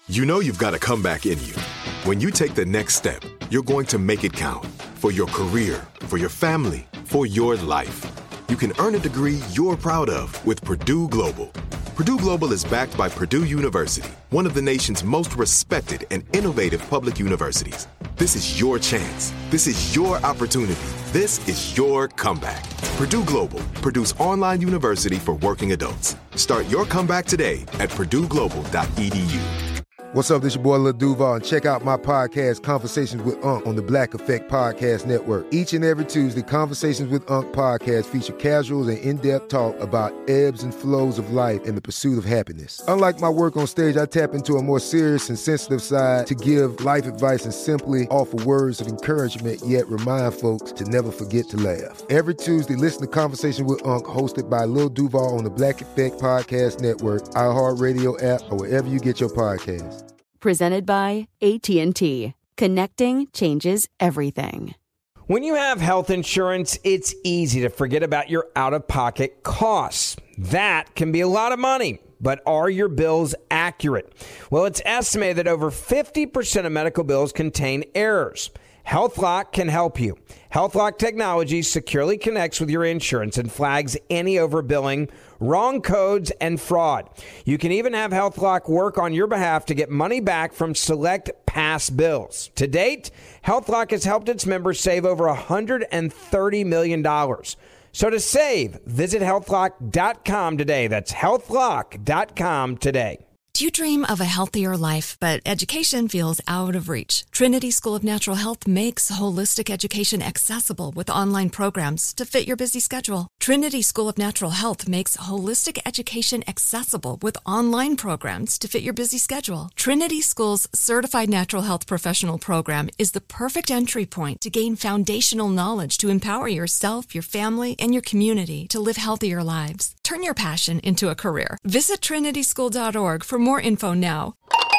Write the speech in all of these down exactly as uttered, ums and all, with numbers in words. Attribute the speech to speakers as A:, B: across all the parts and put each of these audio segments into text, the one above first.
A: You know you've got a comeback in you. When you take the next step, you're going to make it count for your career, for your family, for your life. You can earn a degree you're proud of with Purdue Global. Purdue Global is backed by Purdue University, one of the nation's most respected and innovative public universities. This is your chance. This is your opportunity. This is your comeback. Purdue Global, Purdue's online university for working adults. Start your comeback today at purdue global dot e d u.
B: What's up, this your boy Lil Duval, and check out my podcast, Conversations with Unc, on the Black Effect Podcast Network. Each and every Tuesday, Conversations with Unc podcast feature casuals and in-depth talk about ebbs and flows of life and the pursuit of happiness. Unlike my work on stage, I tap into a more serious and sensitive side to give life advice and simply offer words of encouragement, yet remind folks to never forget to laugh. Every Tuesday, listen to Conversation with Unc, hosted by Lil Duval on the Black Effect Podcast Network, iHeartRadio app, or wherever you get your podcasts.
C: Presented by A T and T. Connecting changes everything.
D: When you have health insurance, it's easy to forget about your out-of-pocket costs. That can be a lot of money, but are your bills accurate? Well, it's estimated that over fifty percent of medical bills contain errors. HealthLock can help you. HealthLock technology securely connects with your insurance and flags any overbilling, wrong codes, and fraud. You can even have HealthLock work on your behalf to get money back from select past bills. To date, HealthLock has helped its members save over one hundred thirty million dollars. So to save, visit health lock dot com today. That's health lock dot com today.
E: Do you dream of a healthier life, but education feels out of reach? Trinity School of Natural Health makes holistic education accessible with online programs to fit your busy schedule. Trinity School of Natural Health makes holistic education accessible with online programs to fit your busy schedule. Trinity School's Certified Natural Health Professional Program is the perfect entry point to gain foundational knowledge to empower yourself, your family, and your community to live healthier lives. Turn your passion into a career. Visit trinity school dot org for more info now.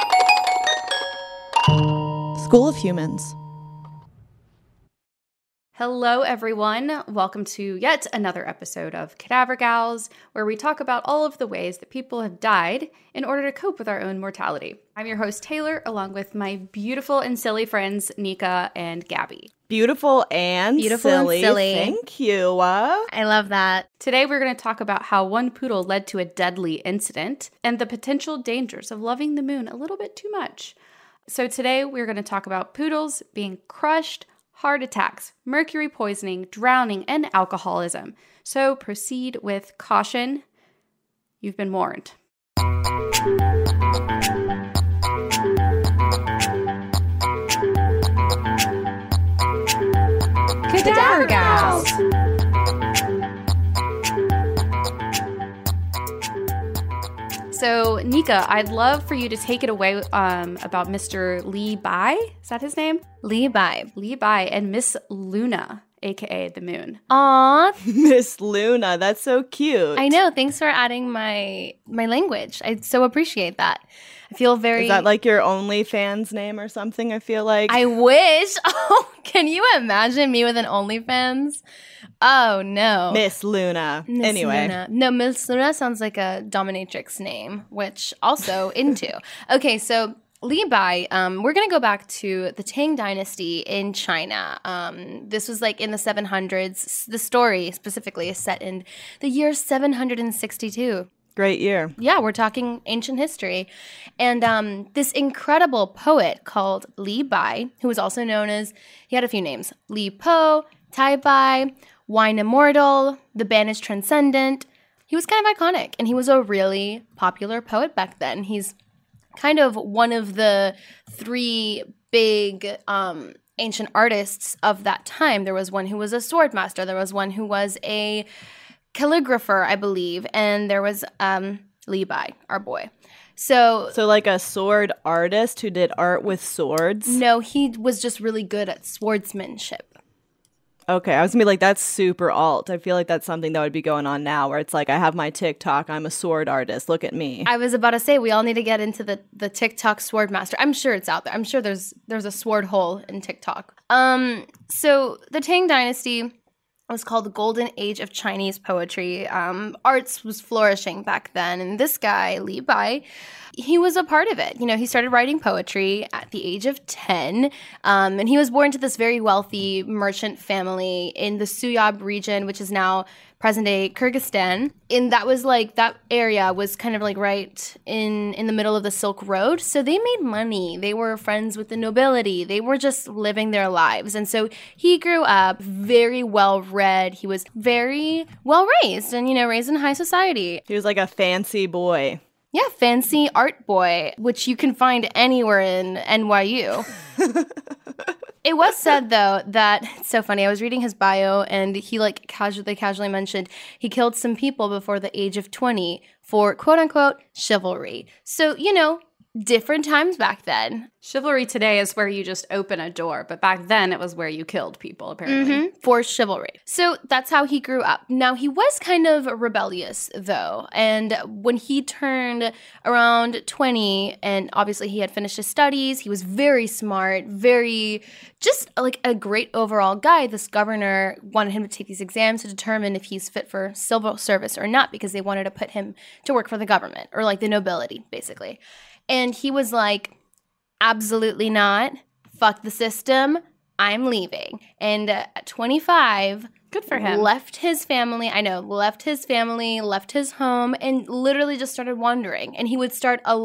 F: School of Humans.
G: Hello, everyone. Welcome to yet another episode of Cadaver Gals, where we talk about all of the ways that people have died in order to cope with our own mortality. I'm your host, Taylor, along with my beautiful and silly friends, Nika and Gabby.
F: Beautiful and
H: Beautiful
F: silly.
H: and silly.
F: Thank you. Uh,
H: I love that.
G: Today, we're going to talk about how one poodle led to a deadly incident and the potential dangers of loving the moon a little bit too much. So today, we're going to talk about poodles being crushed, heart attacks, mercury poisoning, drowning, and alcoholism. So proceed with caution. You've been warned. Cadaver Gals! So, Nika, I'd love for you to take it away um, about Mister Li Bai. Is that his name?
H: Li Bai.
G: Li Bai and Miss Luna, a k a the moon.
H: Aw.
F: Miss Luna, that's so cute.
H: I know. Thanks for adding my my language. I so appreciate that. I feel very...
F: Is that like your OnlyFans name or something, I feel like?
H: I wish. Oh, can you imagine me with an OnlyFans? Oh, no.
F: Miss Luna.
H: Miss
F: anyway.
H: Luna. No, Miss Luna sounds like a dominatrix name, which also into. Okay, so Li Bai, um, we're going to go back to the Tang Dynasty in China. Um, this was like in the seven hundreds. The story specifically is set in the year seven hundred sixty-two.
F: Great year.
H: Yeah, we're talking ancient history. And um, this incredible poet called Li Bai, who was also known as, he had a few names, Li Po, Tai Bai, Wine Immortal, The Banished Transcendent. He was kind of iconic, and he was a really popular poet back then. He's kind of one of the three big um, ancient artists of that time. There was one who was a sword master. There was one who was a calligrapher, I believe, and there was um, Li Bai, our boy. So,
F: so like a sword artist who did art with swords?
H: No, he was just really good at swordsmanship.
F: Okay, I was gonna be like, that's super alt. I feel like that's something that would be going on now, where it's like, I have my TikTok, I'm a sword artist, look at me.
H: I was about to say, we all need to get into the, the TikTok sword master. I'm sure it's out there. I'm sure there's there's a sword hole in TikTok. Um, so the Tang Dynasty It was called the Golden Age of Chinese Poetry. Um, arts was flourishing back then. And this guy, Li Bai, he was a part of it. You know, he started writing poetry at the age of ten. Um, and he was born to this very wealthy merchant family in the Suyab region, which is now present-day Kyrgyzstan. And that was like, that area was kind of like right in, in the middle of the Silk Road. So they made money. They were friends with the nobility. They were just living their lives. And so he grew up very well-read. He was very well-raised and, you know, raised in high society.
F: He was like a fancy boy.
H: Yeah, fancy art boy, which you can find anywhere in N Y U. It was said, though, that it's so funny. I was reading his bio, and he like casually, they casually mentioned he killed some people before the age of twenty for quote unquote chivalry. So, you know, different times back then.
G: Chivalry today is where you just open a door, but back then it was where you killed people, apparently.
H: Mm-hmm, for chivalry. So that's how he grew up. Now, he was kind of rebellious, though, and when he turned around twenty, and obviously he had finished his studies, he was very smart, very, just like a great overall guy. This governor wanted him to take these exams to determine if he's fit for civil service or not, because they wanted to put him to work for the government, or like the nobility, basically. And he was like, absolutely not. Fuck the system. I'm leaving. And uh, at twenty-five,
G: good for him.
H: Left his family. I know, left his family, left his home, and literally just started wandering. And he would start a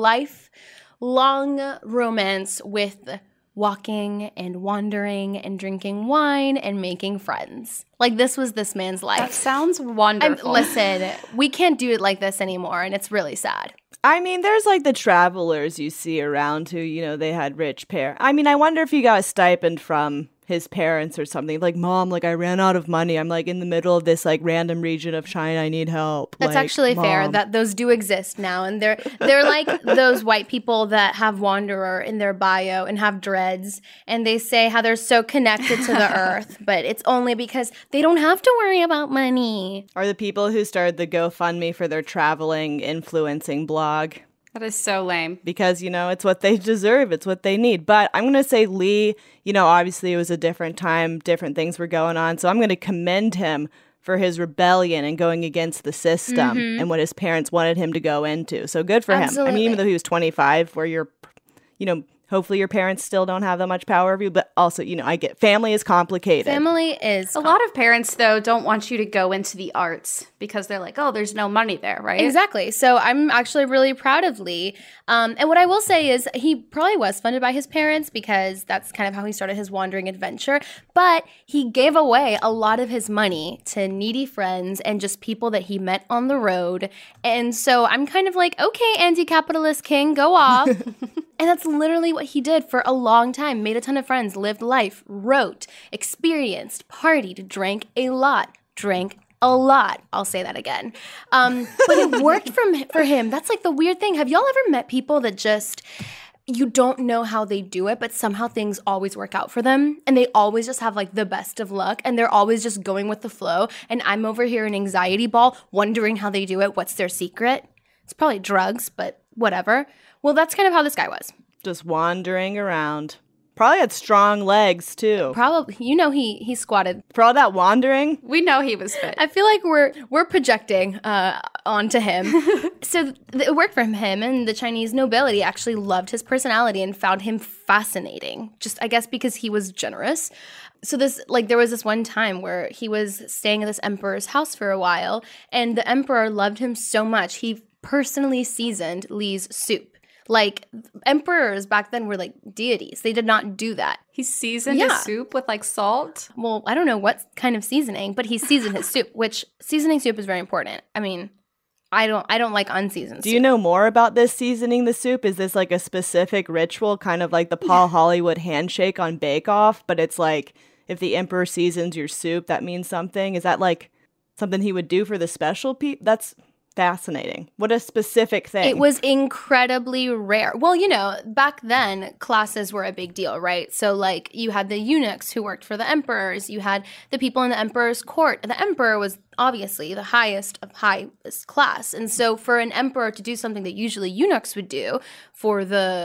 H: lifelong romance with walking and wandering and drinking wine and making friends. Like, this was this man's life.
G: That sounds wonderful.
H: I'm, listen, we can't do it like this anymore, and it's really sad.
F: I mean, there's like the travelers you see around who, you know, they had rich parents. I mean, I wonder if he got a stipend from his parents or something. Like, Mom, like, I ran out of money. I'm like in the middle of this like random region of China. I need help.
H: That's
F: like,
H: actually
F: Mom.
H: fair. That those do exist now, and they're they're like those white people that have wanderer in their bio and have dreads, and they say how they're so connected to the earth, but it's only because they don't have to worry about money.
F: Or the people who started the GoFundMe for their traveling influencing blog.
G: That is so lame.
F: Because, you know, it's what they deserve. It's what they need. But I'm going to say Lee, you know, obviously it was a different time. Different things were going on. So I'm going to commend him for his rebellion and going against the system mm-hmm. and what his parents wanted him to go into. So good for
H: Absolutely.
F: him. I mean, even though he was twenty-five, where you're, you know, hopefully your parents still don't have that much power over you. But also, you know, I get family is complicated.
H: Family is
G: a lot of parents, though, don't want you to go into the arts because they're like, oh, there's no money there, right?
H: Exactly. So I'm actually really proud of Lee. Um, and what I will say is he probably was funded by his parents because that's kind of how he started his wandering adventure. But he gave away a lot of his money to needy friends and just people that he met on the road. And so I'm kind of like, okay, anti-capitalist king, go off. And that's literally what he did for a long time. Made a ton of friends, lived life, wrote, experienced, partied, drank a lot, drank a lot. I'll say that again. Um, but it worked from, for him. That's like the weird thing. Have y'all ever met people that just, you don't know how they do it, but somehow things always work out for them? And they always just have like the best of luck. And they're always just going with the flow. And I'm over here in anxiety ball wondering how they do it. What's their secret? It's probably drugs, but whatever. Well, that's kind of how this guy was.
F: Just wandering around. Probably had strong legs, too.
H: Probably. You know he he squatted.
F: For all that wandering?
G: We know he was fit.
H: I feel like we're we're projecting uh, onto him. So th- it worked for him, and the Chinese nobility actually loved his personality and found him fascinating. Just, I guess, because he was generous. So this, like, there was this one time where he was staying at this emperor's house for a while, and the emperor loved him so much, he personally seasoned Lee's soup. Like, emperors back then were like deities. They did not do that.
G: He seasoned
H: yeah.
G: his soup with like salt?
H: Well, I don't know what kind of seasoning, but he seasoned his soup, which seasoning soup is very important. I mean, I don't I don't like unseasoned
F: Do
H: soup.
F: you know more about this seasoning the soup? Is this like a specific ritual, kind of like the Paul Hollywood handshake on Bake Off? But it's like, if the emperor seasons your soup, that means something? Is that like something he would do for the special people? That's fascinating. What a specific thing.
H: It was incredibly rare. Well, you know, back then, classes were a big deal, right? So, like, you had the eunuchs who worked for the emperors. You had the people in the emperor's court. The emperor was obviously the highest of highest class. And so for an emperor to do something that usually eunuchs would do for the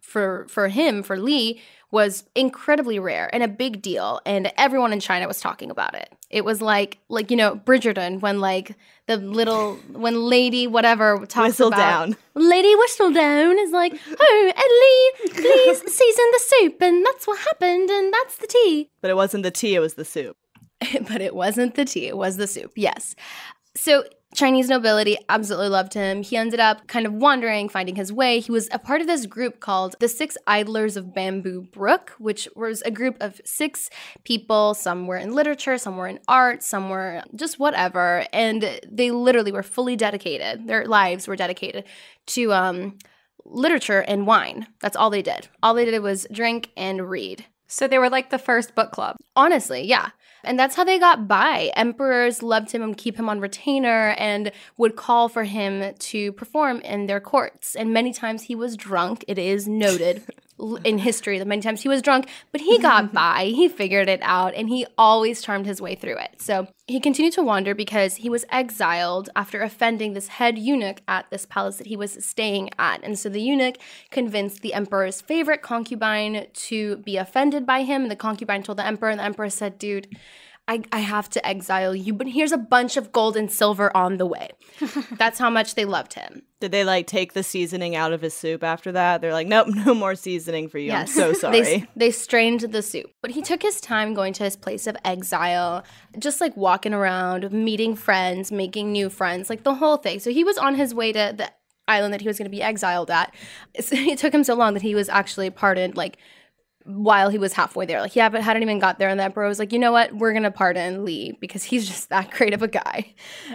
H: for for him, for Li, was incredibly rare and a big deal, and everyone in China was talking about it. It was like, like you know, Bridgerton, when like the little, when Lady whatever talks
F: Whistle
H: about
F: down.
H: Lady Whistledown is like, oh, and Li, please season the soup, and that's what happened, and that's the tea.
F: But it wasn't the tea, it was the soup.
H: But it wasn't the tea, it was the soup, yes. So Chinese nobility absolutely loved him. He ended up kind of wandering, finding his way. He was a part of this group called the Six Idlers of Bamboo Brook, which was a group of six people. Some were in literature, some were in art, some were just whatever. And they literally were fully dedicated. Their lives were dedicated to um, literature and wine. That's all they did. All they did was drink and read.
G: So they were like the first book club.
H: Honestly, yeah. And that's how they got by. Emperors loved him and keep him on retainer and would call for him to perform in their courts. And many times he was drunk. It is noted in history that many times he was drunk, but he got by. He figured it out, and he always charmed his way through it. So he continued to wander because he was exiled after offending this head eunuch at this palace that he was staying at. And so the eunuch convinced the emperor's favorite concubine to be offended by him. And the concubine told the emperor, and the emperor said, dude, I, I have to exile you, but here's a bunch of gold and silver on the way. That's how much they loved him.
F: Did they, like, take the seasoning out of his soup after that? They're like, nope, no more seasoning for you.
H: Yes.
F: I'm so sorry.
H: They, they strained the soup. But he took his time going to his place of exile, just, like, walking around, meeting friends, making new friends, like, the whole thing. So he was on his way to the island that he was going to be exiled at. So it took him so long that he was actually pardoned, like, while he was halfway there. Like, yeah, but hadn't even got there. And the emperor was like, you know what? We're going to pardon Li because he's just that great of a guy.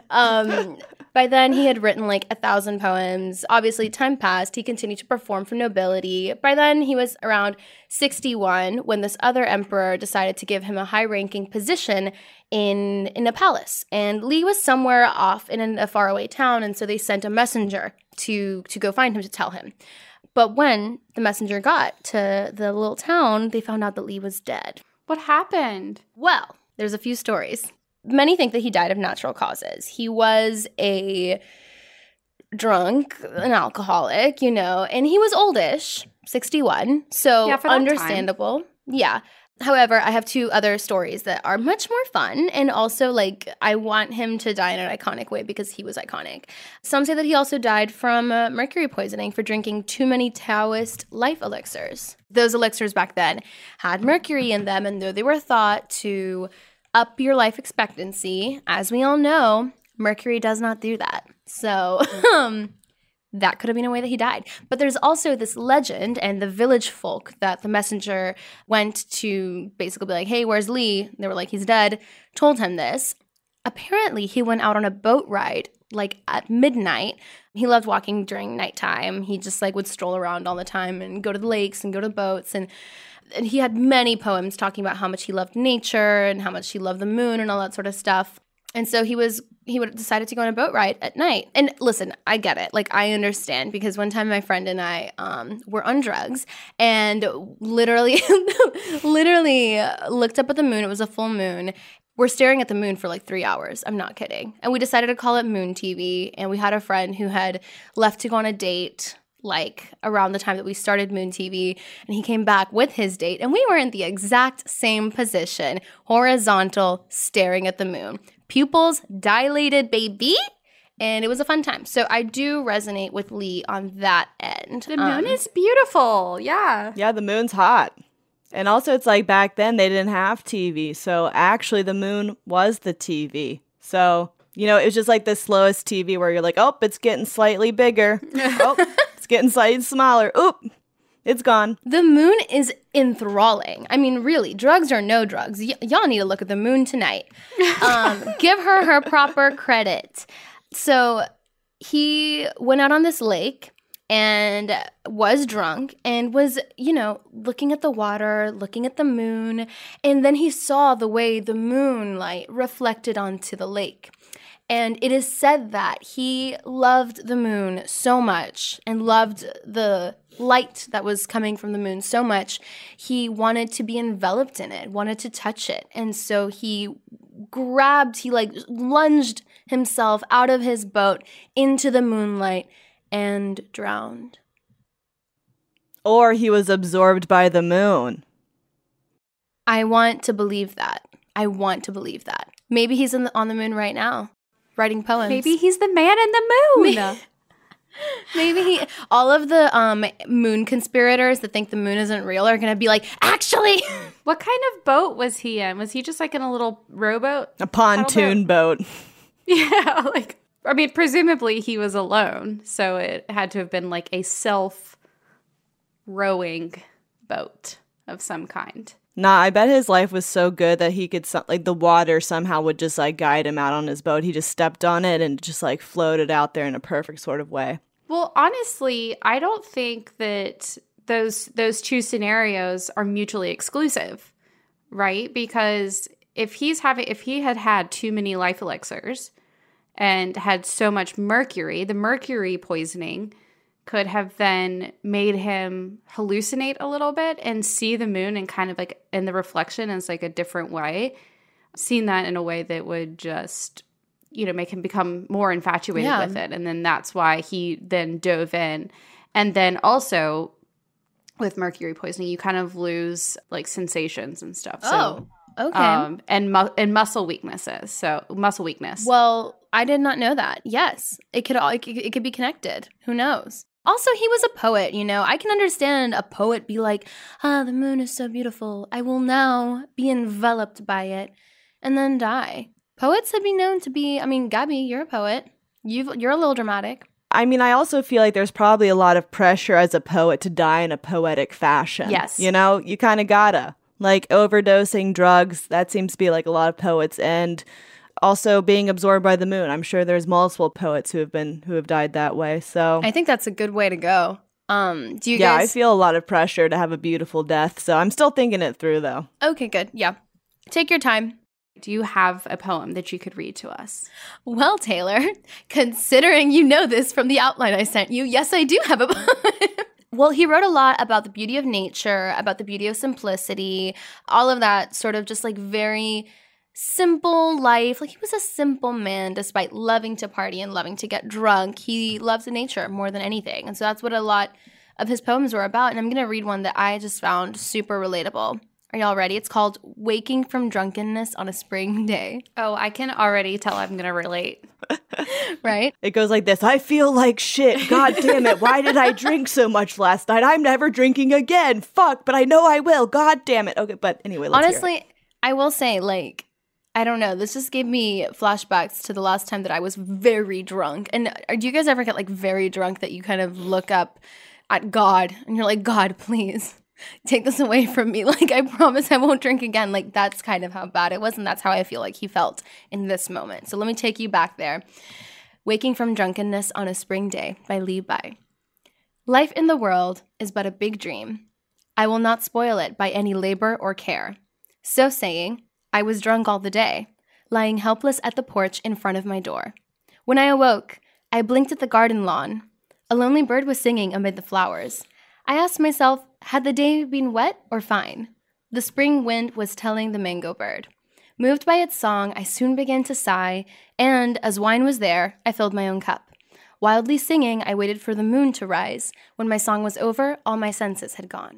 H: Um, by then, he had written like a thousand poems. Obviously, time passed. He continued to perform for nobility. By then, he was around sixty-one when this other emperor decided to give him a high-ranking position in, in a palace. And Li was somewhere off in a faraway town, and so they sent a messenger to, to go find him to tell him. But when the messenger got to the little town, they found out that Li was dead.
G: What happened?
H: Well, there's a few stories. Many think that he died of natural causes. He was a drunk, an alcoholic, you know, and he was oldish, sixty-one. So
G: yeah, for that
H: understandable.
G: Time.
H: Yeah. However, I have two other stories that are much more fun, and also, like, I want him to die in an iconic way because he was iconic. Some say that he also died from uh, mercury poisoning for drinking too many Taoist life elixirs. Those elixirs back then had mercury in them, and though they were thought to up your life expectancy, as we all know, mercury does not do that. So, um... that could have been a way that he died. But there's also this legend and the village folk that the messenger went to basically be like, hey, where's Li? They were like, he's dead. Told him this. Apparently, he went out on a boat ride, like at midnight. He loved walking during nighttime. He just like would stroll around all the time and go to the lakes and go to boats. And, and he had many poems talking about how much he loved nature and how much he loved the moon and all that sort of stuff. And so he was, he would decided to go on a boat ride at night. And listen, I get it. Like, I understand because one time my friend and I um, were on drugs and literally, literally looked up at the moon. It was a full moon. We're staring at the moon for like three hours. I'm not kidding. And we decided to call it Moon T V. And we had a friend who had left to go on a date like around the time that we started Moon T V, and he came back with his date, and we were in the exact same position, horizontal, staring at the moon. Pupils dilated, baby, and it was a fun time. So I do resonate with Li on that end.
G: The moon um, is beautiful, yeah.
F: Yeah, the moon's hot. And also it's like back then they didn't have T V, so actually the moon was the T V. So, you know, it was just like the slowest T V where you're like, oh, it's getting slightly bigger. Oh, it's getting slightly smaller. Oop, it's gone.
H: The moon is enthralling. I mean, really, drugs or no drugs, y- y'all need to look at the moon tonight. Um, give her her proper credit. So he went out on this lake and was drunk and was, you know, looking at the water, looking at the moon. And then he saw the way the moonlight reflected onto the lake. And it is said that he loved the moon so much and loved the light that was coming from the moon so much, he wanted to be enveloped in it, wanted to touch it. And so he grabbed, he like lunged himself out of his boat into the moonlight and drowned.
F: Or he was absorbed by the moon.
H: I want to believe that. I want to believe that. Maybe he's in the, on the moon right now, writing poems.
G: Maybe he's the man in the moon.
H: Maybe he, all of the um, moon conspirators that think the moon isn't real are going to be like, actually.
G: What kind of boat was he in? Was he just like in a little rowboat?
F: A pontoon boat.
G: Yeah, like, I mean, presumably he was alone, so it had to have been like a self-rowing boat of some kind.
F: Nah, I bet his life was so good that he could, like, the water somehow would just, like, guide him out on his boat. He just stepped on it and just, like, floated out there in a perfect sort of way.
G: Well, honestly, I don't think that those those two scenarios are mutually exclusive, right? Because if he's having, if he had had too many life elixirs and had so much mercury, the mercury poisoning could have then made him hallucinate a little bit and see the moon and kind of like in the reflection as like a different way, seeing that in a way that would just, you know, make him become more infatuated
H: yeah.
G: with it. And then that's why he then dove in. And then also with mercury poisoning, you kind of lose like sensations and stuff.
H: Oh,
G: so,
H: okay.
G: Um, and, mu- and muscle weaknesses. So muscle weakness.
H: Well, I did not know that. Yes, it could all, it could, it could be connected. Who knows? Also, he was a poet, you know. I can understand a poet be like, ah, the moon is so beautiful. I will now be enveloped by it and then die. Poets have been known to be, I mean, Gabby, you're a poet. You've, you're a little dramatic.
F: I mean, I also feel like there's probably a lot of pressure as a poet to die in a poetic fashion.
G: Yes.
F: You know, you kind of gotta. Like overdosing drugs, that seems to be like a lot of poets. And also being absorbed by the moon. I'm sure there's multiple poets who have been who have died that way. So
H: I think that's a good way to go. Um, do you
F: yeah,
H: guys?
F: I feel a lot of pressure to have a beautiful death. So I'm still thinking it through, though.
H: Okay, good. Yeah, take your time.
G: Do you have a poem that you could read to us?
H: Well, Taylor, considering you know this from the outline I sent you, yes, I do have a poem. Well, he wrote a lot about the beauty of nature, about the beauty of simplicity, all of that sort of just like very simple life. Like he was a simple man despite loving to party and loving to get drunk. He loves nature more than anything. And so that's what a lot of his poems were about. And I'm going to read one that I just found super relatable. Are y'all ready? It's called Waking from Drunkenness on a Spring Day.
G: Oh, I can already tell I'm going to relate.
H: Right?
F: It goes like this. I feel like shit. God damn it. Why did I drink so much last night? I'm never drinking again. Fuck, but I know I will. God damn it. Okay, but anyway, let's
H: Honestly,
F: hear it.
H: I will say, like, I don't know. This just gave me flashbacks to the last time that I was very drunk. And do you guys ever get, like, very drunk that you kind of look up at God and you're like, God, please take this away from me. Like, I promise I won't drink again. Like, that's kind of how bad it was. And that's how I feel like he felt in this moment. So let me take you back there. Waking from Drunkenness on a Spring Day by Li Bai. Life in the world is but a big dream. I will not spoil it by any labor or care. So saying, I was drunk all the day, lying helpless at the porch in front of my door. When I awoke, I blinked at the garden lawn. A lonely bird was singing amid the flowers. I asked myself, had the day been wet or fine? The spring wind was telling the mango bird. Moved by its song, I soon began to sigh, and as wine was there, I filled my own cup. Wildly singing, I waited for the moon to rise. When my song was over, all my senses had gone.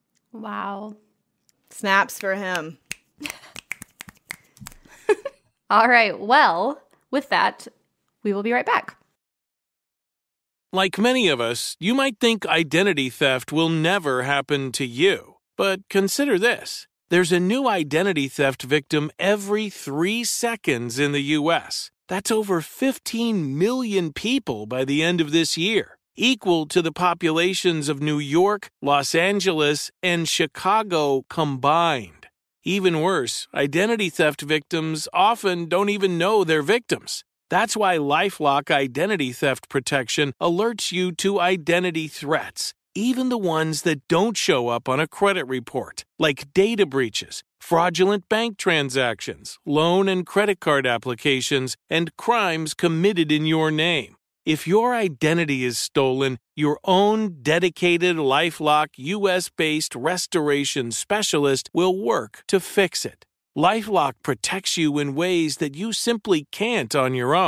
G: Wow.
F: Snaps for him.
G: All right. Well, with that, we will be right back.
I: Like many of us, you might think identity theft will never happen to you. But consider this. There's a new identity theft victim every three seconds in the U S. That's over fifteen million people by the end of this year, equal to the populations of New York, Los Angeles, and Chicago combined. Even worse, identity theft victims often don't even know they're victims. That's why LifeLock Identity Theft Protection alerts you to identity threats, even the ones that don't show up on a credit report, like data breaches, fraudulent bank transactions, loan and credit card applications, and crimes committed in your name. If your identity is stolen, your own dedicated LifeLock U S-based restoration specialist will work to fix it. LifeLock protects you in ways that you simply can't on your own.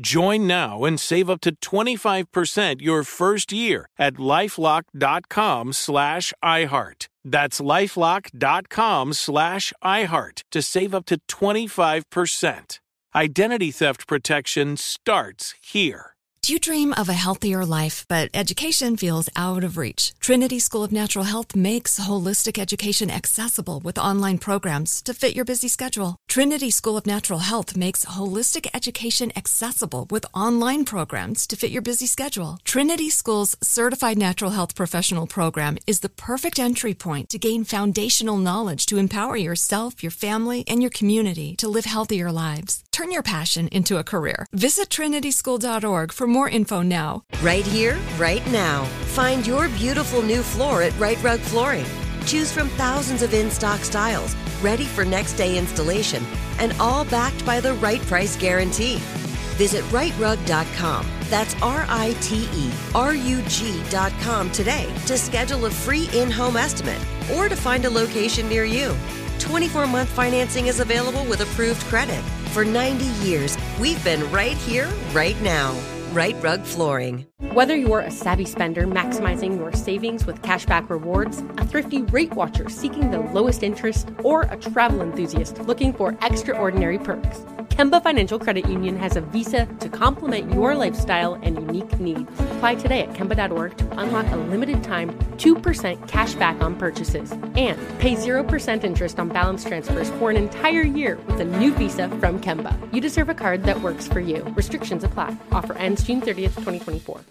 I: Join now and save up to twenty-five percent your first year at LifeLock.com slash iHeart. That's LifeLock.com slash iHeart to save up to twenty-five percent. Identity theft protection starts here.
E: Do you dream of a healthier life, but education feels out of reach? Trinity School of Natural Health makes holistic education accessible with online programs to fit your busy schedule. Trinity School of Natural Health makes holistic education accessible with online programs to fit your busy schedule. Trinity School's Certified Natural Health Professional Program is the perfect entry point to gain foundational knowledge to empower yourself, your family, and your community to live healthier lives. Turn your passion into a career. Visit trinity school dot org for more info now.
J: Right here, right now. Find your beautiful new floor at Right Rug Flooring. Choose from thousands of in-stock styles, ready for next day installation, and all backed by the right price guarantee. Visit right rug dot com. That's R I T E R U G dot com today to schedule a free in-home estimate or to find a location near you. twenty-four month financing is available with approved credit. For ninety years, we've been right here, right now. Right Rug Flooring.
K: Whether you're a savvy spender maximizing your savings with cashback rewards, a thrifty rate watcher seeking the lowest interest, or a travel enthusiast looking for extraordinary perks, Kemba Financial Credit Union has a visa to complement your lifestyle and unique needs. Apply today at Kemba dot org to unlock a limited time two percent cash back on purchases and pay zero percent interest on balance transfers for an entire year with a new visa from Kemba. You deserve a card that works for you. Restrictions apply. Offer ends June thirtieth, twenty twenty-four.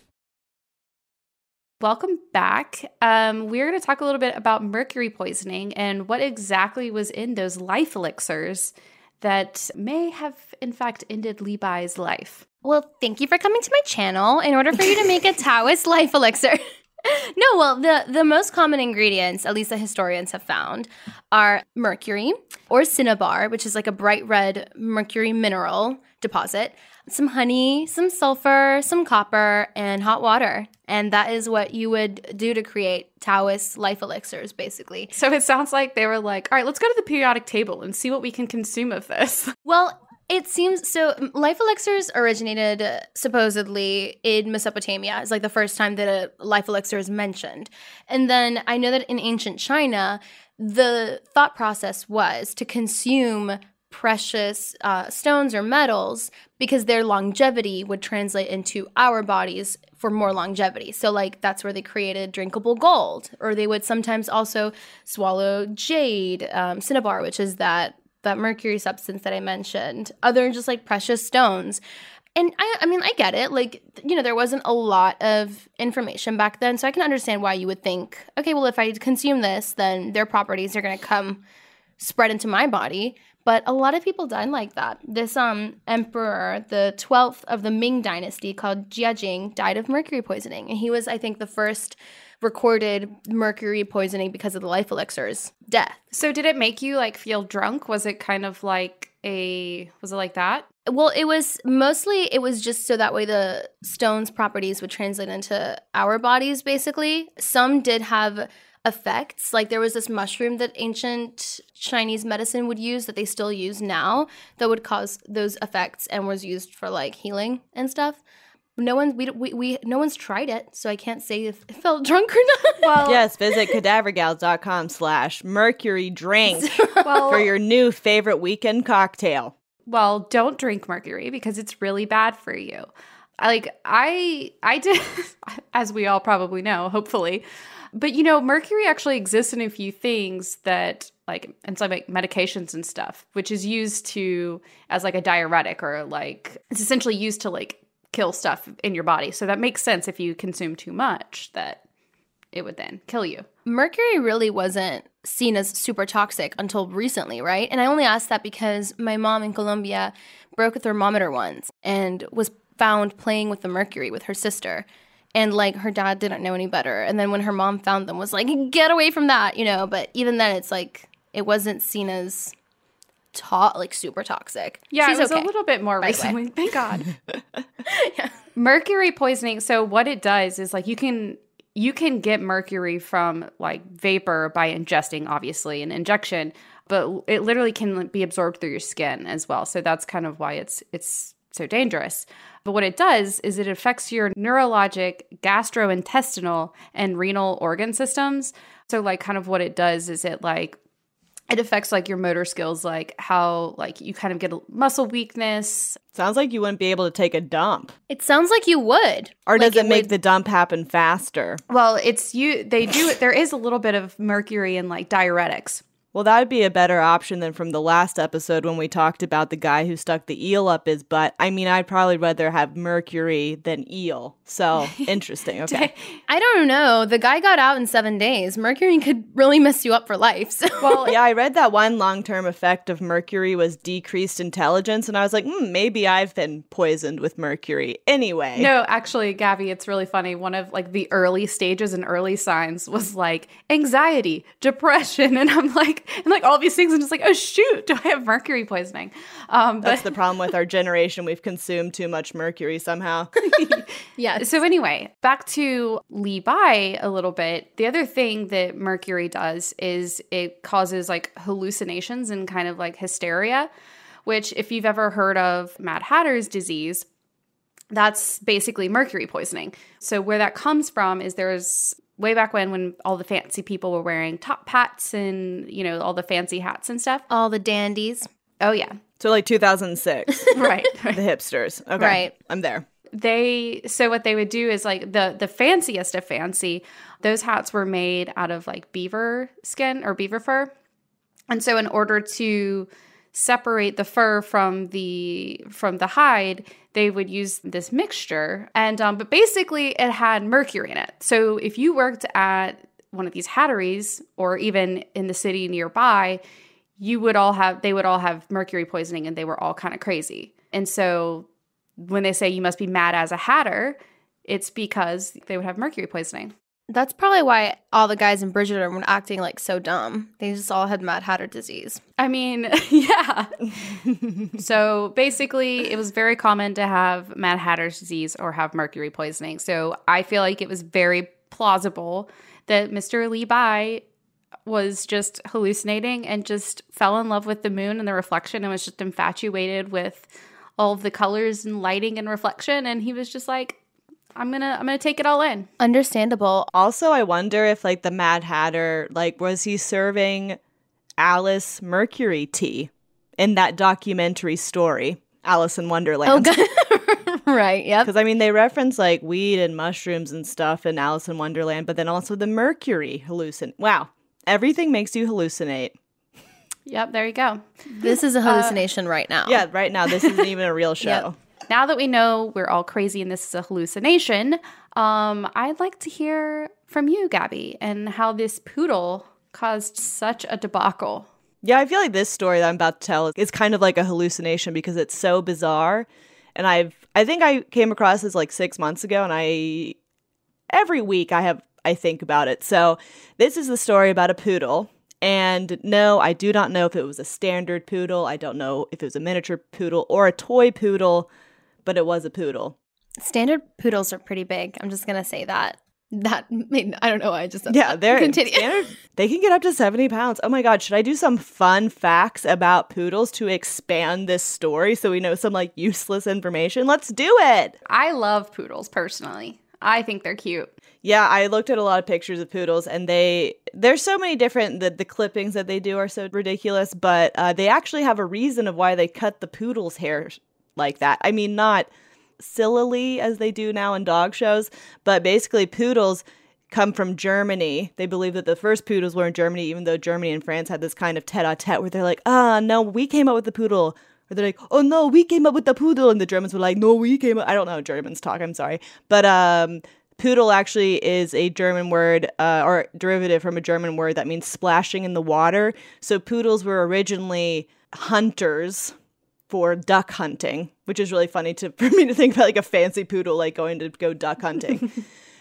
G: Welcome back. Um, we're going to talk a little bit about mercury poisoning and what exactly was in those life elixirs that may have, in fact, ended Li Bai's life.
H: Well, thank you for coming to my channel in order for you to make a Taoist life elixir. No, well, the, the most common ingredients, at least the historians have found, are mercury or cinnabar, which is like a bright red mercury mineral deposit, some honey, some sulfur, some copper, and hot water. And that is what you would do to create Taoist life elixirs, basically.
G: So it sounds like they were like, all right, let's go to the periodic table and see what we can consume of this.
H: Well, it seems so. Life elixirs originated uh, supposedly in Mesopotamia. It's like the first time that a life elixir is mentioned. And then I know that in ancient China, the thought process was to consume precious uh, stones or metals because their longevity would translate into our bodies for more longevity. So like that's where they created drinkable gold, or they would sometimes also swallow jade, um, cinnabar, which is that that mercury substance that I mentioned, other than just like precious stones. And I, I mean, I get it. Like, you know, there wasn't a lot of information back then. So I can understand why you would think, okay, well, if I consume this, then their properties are going to come spread into my body. But a lot of people died like that. This um emperor, the twelfth of the Ming dynasty, called Jiajing, died of mercury poisoning. And he was, I think, the first recorded mercury poisoning because of the life elixirs death.
G: So did it make you like feel drunk? Was it kind of like a, was it like that?
H: Well, it was mostly, it was just so that way the stone's properties would translate into our bodies, basically. Some did have effects. Like there was this mushroom that ancient Chinese medicine would use that they still use now that would cause those effects and was used for like healing and stuff. No one, we, we, we, no one's tried it, so I can't say if it felt drunk or not.
F: Well, yes, visit cadavergals.com slash mercury drink well, for your new favorite weekend cocktail.
G: Well, don't drink mercury because it's really bad for you. I, like I, I did, as we all probably know, hopefully. But, you know, mercury actually exists in a few things that, like, in some like medications and stuff, which is used to, as like a diuretic or like, it's essentially used to like kill stuff in your body. So that makes sense if you consume too much that it would then kill you.
H: Mercury really wasn't seen as super toxic until recently, right? And I only asked that because my mom in Colombia broke a thermometer once and was found playing with the mercury with her sister. And, like, her dad didn't know any better. And then when her mom found them, was like, get away from that, you know. But even then, it's like, it wasn't seen as, to- like, super toxic.
G: Yeah,
H: She's
G: it was
H: okay,
G: a little bit more recently. Thank God.
H: Yeah.
G: Mercury poisoning, so what it does is, like, you can you can get mercury from, like, vapor by ingesting, obviously, an injection. But it literally can be absorbed through your skin as well. So that's kind of why it's it's so dangerous. But what it does is it affects your neurologic, gastrointestinal, and renal organ systems. So like kind of what it does is it like it affects like your motor skills, like how like you kind of get a muscle weakness.
F: Sounds like you wouldn't be able to take a dump.
H: It sounds like you would.
F: Or does
H: Like,
F: it make
H: would-
F: the dump happen faster?
G: Well, it's you they do it there is a little bit of mercury in like diuretics.
F: Well, that would be a better option than from the last episode when we talked about the guy who stuck the eel up his butt. I mean, I'd probably rather have mercury than eel. So, interesting. Okay.
H: I don't know. The guy got out in seven days. Mercury could really mess you up for life. So.
F: Well, yeah, I read that one long-term effect of mercury was decreased intelligence, and I was like, hmm, maybe I've been poisoned with mercury. Anyway.
G: No, actually, Gabby, it's really funny. One of like the early stages and early signs was like anxiety, depression, and I'm like, and like all these things, I'm just like, oh shoot, do I have mercury poisoning? Um,
F: That's
G: but
F: the problem with our generation. We've consumed too much mercury somehow.
H: yeah.
G: So anyway, back to Li Bai a little bit. The other thing that mercury does is it causes like hallucinations and kind of like hysteria, which if you've ever heard of Mad Hatter's disease, that's basically mercury poisoning. So where that comes from is there's way back when when all the fancy people were wearing top hats and, you know, all the fancy hats and stuff.
H: All the dandies.
G: Oh, yeah.
F: So like two thousand six.
G: Right.
F: The hipsters. Okay.
H: Right.
F: I'm there.
G: They so what they would do is like the the fanciest of fancy, those hats were made out of like beaver skin or beaver fur. And so in order to separate the fur from the from the hide, they would use this mixture. And um but basically it had mercury in it. So if you worked at one of these hatteries or even in the city nearby, you would all have they would all have mercury poisoning and they were all kind of crazy. And so when they say you must be mad as a hatter, it's because they would have mercury poisoning.
H: That's probably why all the guys in Bridgerton were acting like so dumb. They just all had Mad Hatter disease.
G: I mean, yeah. So basically, it was very common to have Mad Hatter's disease or have mercury poisoning. So I feel like it was very plausible that Mister Li Bai was just hallucinating and just fell in love with the moon and the reflection and was just infatuated with all of the colors and lighting and reflection. And he was just like, I'm gonna I'm gonna take it all in.
H: Understandable.
F: Also, I wonder if like the Mad Hatter, like was he serving Alice mercury tea in that documentary story, Alice in Wonderland?
H: Oh, God. Right, yep.
F: Because I mean, they reference like weed and mushrooms and stuff in Alice in Wonderland, but then also the mercury hallucin. Wow, everything makes you hallucinate.
G: Yep, there you go.
H: This is a hallucination uh, right now.
F: Yeah, right now. This isn't even a real show.
H: Yep.
G: Now that we know we're all crazy and this is a hallucination, um, I'd like to hear from you, Gabby, and how this poodle caused such a debacle.
F: Yeah, I feel like this story that I'm about to tell is kind of like a hallucination because it's so bizarre. And I've, I think I came across this like six months ago, and I, every week I have, I think about it. So this is the story about a poodle. And no, I do not know if it was a standard poodle. I don't know if it was a miniature poodle or a toy poodle, but it was a poodle.
H: Standard poodles are pretty big. I'm just going to say that. That, I don't know why I just said
F: Yeah,
H: that.
F: they're
H: Continue.
F: standard. They can get up to seventy pounds. Oh my God, should I do some fun facts about poodles to expand this story so we know some like useless information? Let's do it.
G: I love poodles personally. I think they're cute.
F: Yeah, I looked at a lot of pictures of poodles, and they there's so many different, the, the clippings that they do are so ridiculous, but uh, they actually have a reason of why they cut the poodle's hair like that. I mean, not sillily as they do now in dog shows, but basically poodles come from Germany. They believe that the first poodles were in Germany, even though Germany and France had this kind of tete-a-tete where they're like, ah, no, we came up with the poodle. Or they're like, oh no, we came up with the poodle. And the Germans were like, no, we came up. I don't know how Germans talk, I'm sorry. But um, poodle actually is a German word uh, or derivative from a German word that means splashing in the water. So poodles were originally hunters for duck hunting, which is really funny to for me to think about like a fancy poodle like going to go duck hunting.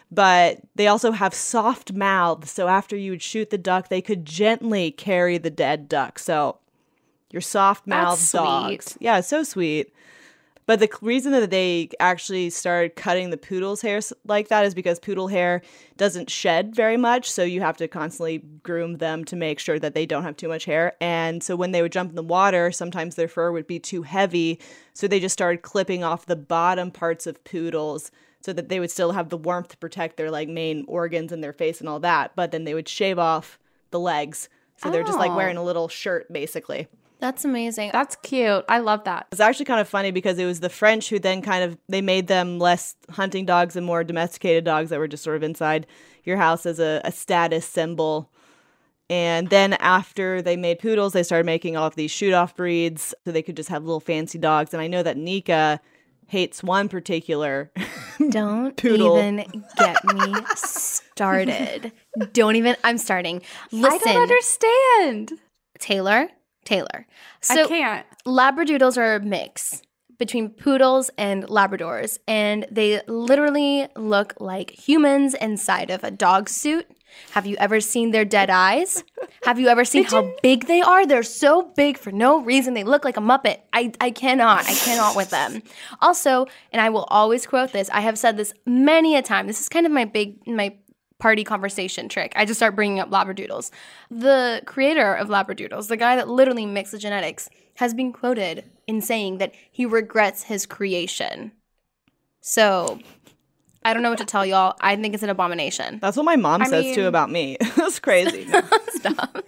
F: But they also have soft mouths. So after you would shoot the duck, they could gently carry the dead duck. So your soft mouth dogs. Yeah, so sweet. But the c- reason that they actually started cutting the poodle's hair s- like that is because poodle hair doesn't shed very much. So you have to constantly groom them to make sure that they don't have too much hair. And so when they would jump in the water, sometimes their fur would be too heavy. So they just started clipping off the bottom parts of poodles so that they would still have the warmth to protect their like main organs and their face and all that. But then they would shave off the legs. So they're just like
G: Oh.
F: wearing a little shirt, basically.
H: That's amazing.
G: That's cute. I love that.
F: It's actually kind of funny because it was the French who then kind of, they made them less hunting dogs and more domesticated dogs that were just sort of inside your house as a, a status symbol. And then after they made poodles, they started making all of these shoot-off breeds so they could just have little fancy dogs. And I know that Nika hates one particular
H: Don't
F: poodle.
H: even get me started. Don't even, I'm starting. Listen,
G: I don't understand.
H: Taylor, Taylor. So
G: I can't.
H: Labradoodles are a mix between poodles and Labradors, and they literally look like humans inside of a dog suit. Have you ever seen their dead eyes? Have you ever seen how big they are? They're so big for no reason. They look like a Muppet. I, I cannot. I cannot with them. Also, and I will always quote this, I have said this many a time. This is kind of my big, my party conversation trick. I just start bringing up Labradoodles. The creator of Labradoodles, the guy that literally mixed the genetics, has been quoted in saying that he regrets his creation. So I don't know what to tell y'all. I think it's an abomination.
F: That's what my mom
G: I
F: says
G: mean-
F: too about me. That's crazy.
H: Stop.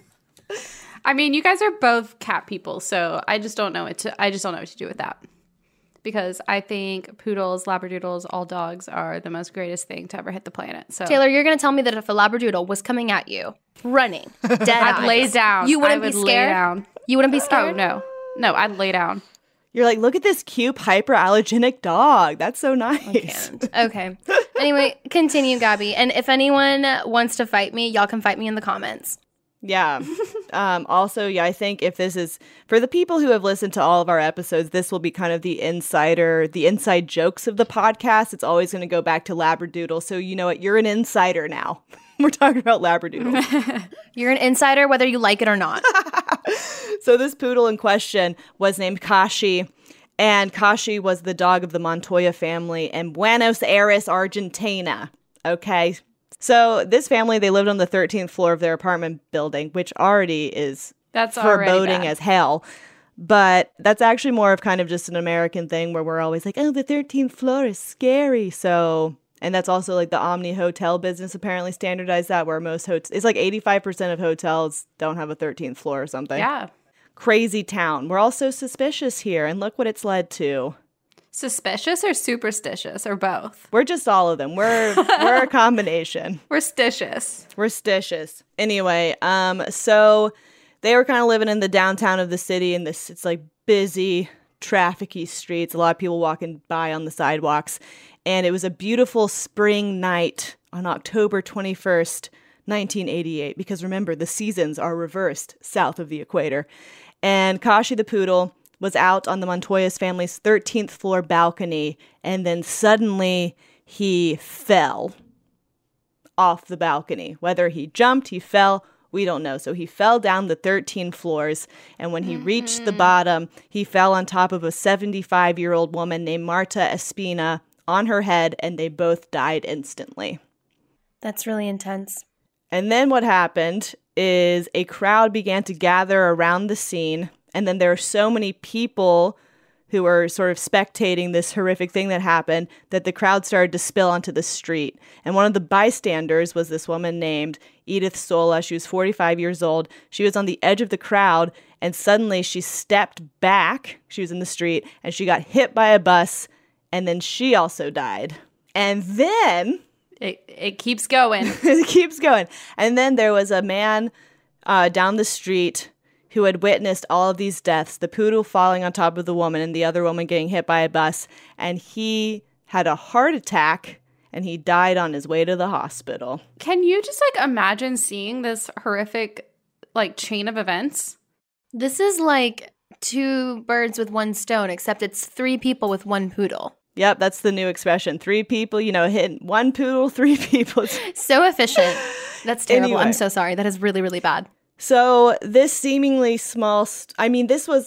G: I mean, you guys are both cat people, so I just don't know what to. I just don't know what to do with that. Because I think poodles, labradoodles, all dogs are the most greatest thing to ever hit the planet. So
H: Taylor, you're going to tell me that if a Labradoodle was coming at you, running, dead
G: I'd
H: eyes,
G: lay down.
H: you wouldn't
G: I would
H: be
G: lay
H: scared?
G: down.
H: You wouldn't be
G: Oh
H: scared?
G: no, no, I'd lay down.
F: You're like, look at this cute hyperallergenic dog. That's so nice.
H: Can't. Okay. Anyway, continue, Gabby. And if anyone wants to fight me, y'all can fight me in the comments.
F: Yeah. um, also, yeah, I think if this is for the people who have listened to all of our episodes, this will be kind of the insider, the inside jokes of the podcast. It's always going to go back to Labradoodle. So you know what? You're an insider now. We're talking about Labradoodle.
H: You're an insider whether you like it or not.
F: So this poodle in question was named Kashi. And Kashi was the dog of the Montoya family in Buenos Aires, Argentina. Okay. So this family, they lived on the thirteenth floor of their apartment building, which already is
G: That's already
F: foreboding
G: bad.
F: as hell. But that's actually more of kind of just an American thing where we're always like, oh, the thirteenth floor is scary. So, and that's also like the Omni Hotel business apparently standardized that, where most hotels, it's like eighty-five percent of hotels don't have a thirteenth floor or something.
G: Yeah.
F: Crazy town. We're also suspicious here, and look what it's led to.
G: Suspicious or superstitious or both?
F: We're just all of them. We're we're a combination.
G: We're stitious.
F: We're stitious. Anyway, um, so they were kind of living in the downtown of the city, and this it's like busy, trafficy streets. A lot of people walking by on the sidewalks, and it was a beautiful spring night on October twenty-first, nineteen eighty-eight. Because remember, the seasons are reversed south of the equator, and Kashi the poodle was out on the Montoya's family's thirteenth floor balcony, and then suddenly he fell off the balcony. Whether he jumped, he fell, we don't know. So he fell down the thirteen floors, and when he mm-hmm. reached the bottom, he fell on top of a seventy-five-year-old woman named Marta Espina on her head, and they both died instantly.
H: That's really intense.
F: And then what happened is a crowd began to gather around the scene. And then there are so many people who were sort of spectating this horrific thing that happened that the crowd started to spill onto the street. And one of the bystanders was this woman named Edith Sola. She was forty-five years old. She was on the edge of the crowd, and suddenly she stepped back. She was in the street, and she got hit by a bus, and then she also died. And then
G: It it keeps going.
F: it keeps going. And then there was a man uh, down the street who had witnessed all of these deaths, the poodle falling on top of the woman and the other woman getting hit by a bus. And he had a heart attack, and he died on his way to the hospital.
G: Can you just like imagine seeing this horrific like chain of events?
H: This is like two birds with one stone, except it's three people with one poodle.
F: Yep, that's the new expression. Three people, you know, hit one poodle, three people.
H: So efficient. That's terrible.
F: Anyway.
H: I'm so sorry. That is really, really bad.
F: So this seemingly small, st- I mean, this was,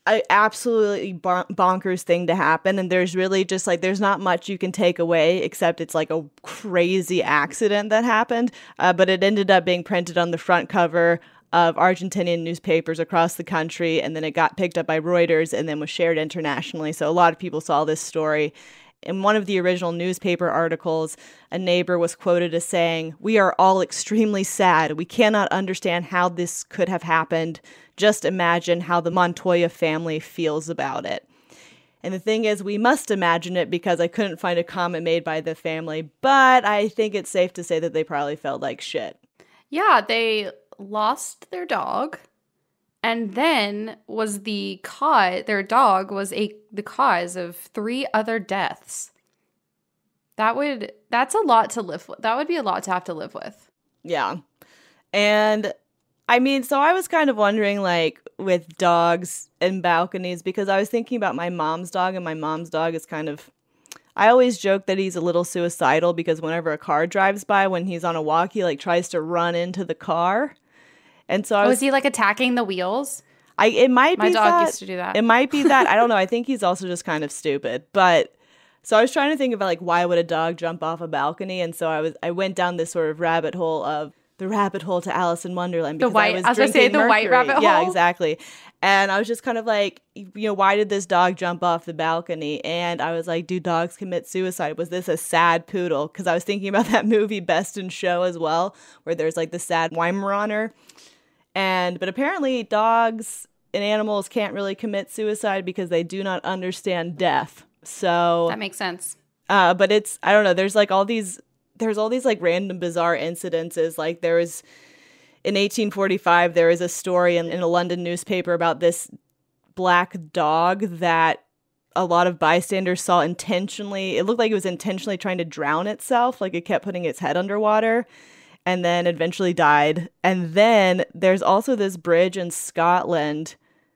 F: an absolutely bon- bonkers thing to happen. And there's really just like, there's not much you can take away except it's like a crazy accident that happened. Uh, but it ended up being printed on the front cover of Argentinian newspapers across the country. And then it got picked up by Reuters and then was shared internationally. So a lot of people saw this story. In one of the original newspaper articles, a neighbor was quoted as saying, "We are all extremely sad. We cannot understand how this could have happened. Just imagine how the Montoya family feels about it." And the thing is, we must imagine it because I couldn't find a comment made by the family, but I think it's safe to say that they probably felt like shit.
G: Yeah, they lost their dog. And then was the cause, their dog was a the cause of three other deaths. That would, that's a lot to live with. That would be a lot to have to live with.
F: Yeah. And I mean, so I was kind of wondering, like, with dogs and balconies, because I was thinking about my mom's dog, and my mom's dog is kind of, I always joke that he's a little suicidal because whenever a car drives by, when he's on a walk, he, like, tries to run into the car. And so I was,
G: was he like attacking the wheels?
F: I it might
G: My
F: be
G: dog
F: that.
G: used to do that.
F: It might be that. I don't know. I think he's also just kind of stupid. But so I was trying to think about like why would a dog jump off a balcony? And so I was I went down this sort of rabbit hole of the rabbit hole to Alice in Wonderland.
G: The white.
F: I was,
G: I was gonna say the
F: Mercury.
G: white rabbit hole.
F: Yeah, exactly. And I was just kind of like, you know, why did this dog jump off the balcony? And I was like, do dogs commit suicide? Was this a sad poodle? Because I was thinking about that movie Best in Show as well, where there's like the sad Weimaraner. And but apparently dogs and animals can't really commit suicide because they do not understand death. So
G: that makes sense.
F: Uh, but it's I don't know. There's like all these there's all these like random bizarre incidences. Like there was in eighteen forty-five there was a story in, in a London newspaper about this black dog that a lot of bystanders saw intentionally. It looked like it was intentionally trying to drown itself. Like it kept putting its head underwater. And then eventually died. And then there's also this bridge in Scotland,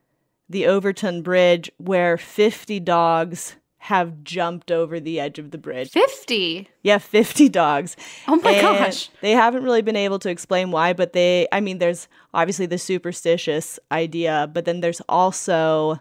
F: the Overton Bridge, where fifty dogs have jumped over the edge of the bridge.
G: fifty?
F: Yeah, fifty dogs.
G: Oh my
F: and
G: gosh.
F: They haven't really been able to explain why, but they, I mean, there's obviously the superstitious idea, but then there's also,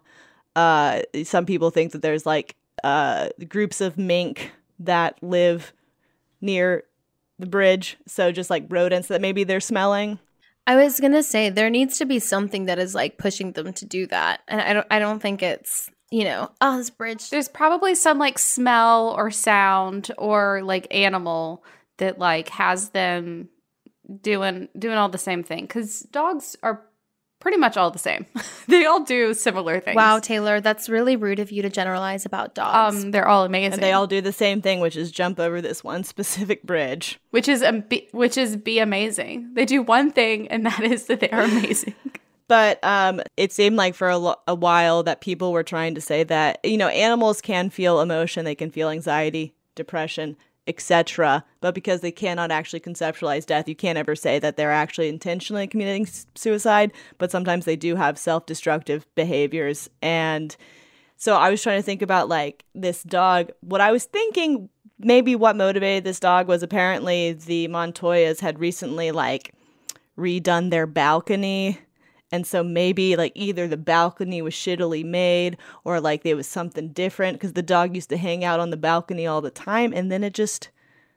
F: uh, some people think that there's like uh, groups of mink that live near the bridge, so just like rodents that maybe they're smelling.
H: I was gonna say there needs to be something that is like pushing them to do that, and I don't. I don't think it's you know oh this bridge.
G: There's probably some like smell or sound or like animal that like has them doing doing all the same thing because dogs are pretty much all the same. They all do similar things.
H: Wow, Taylor, that's really rude of you to generalize about dogs.
G: Um, they're all amazing,
F: and they all do the same thing, which is jump over this one specific bridge,
G: which is um, be, which is be amazing. They do one thing, and that is that they are amazing.
F: But um, it seemed like for a, lo- a while that people were trying to say that you know animals can feel emotion, they can feel anxiety, depression, et cetera. But because they cannot actually conceptualize death, you can't ever say that they're actually intentionally committing suicide. But sometimes they do have self-destructive behaviors. And so I was trying to think about like this dog. What I was thinking, maybe what motivated this dog was apparently the Montoyas had recently like redone their balcony. And so maybe like either the balcony was shittily made or like there was something different because the dog used to hang out on the balcony all the time and then it just,